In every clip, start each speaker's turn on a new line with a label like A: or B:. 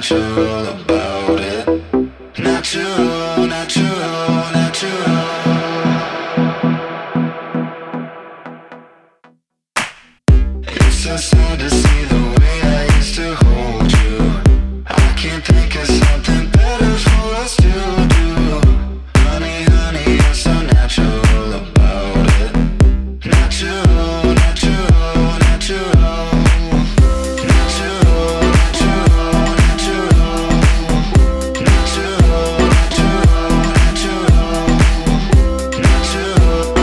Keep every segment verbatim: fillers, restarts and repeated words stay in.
A: natural about it. Natural, natural, natural. It's so sad to see the way I used to hold you. I can't think of something better for us to do. Honey, honey, you're so natural about it. Natural, natural, natural. Natural, natural, natural. Natural, natural, natural. Natural.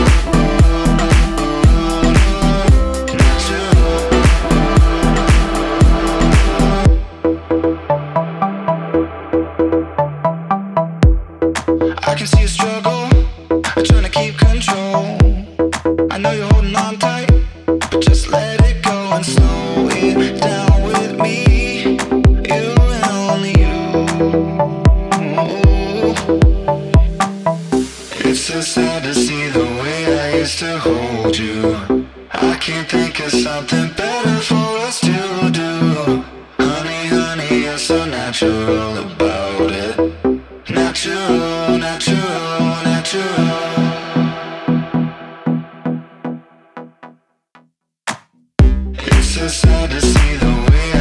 A: I can see you struggle, trying to keep control. I know you're holding on tight, but just let it go and slow it down with me. You and only you. It's so sad to see the way I used to hold you. I can't think of something better for us to do. Honey, honey, you're so natural about it. Natural, natural, natural. It's so sad to see the way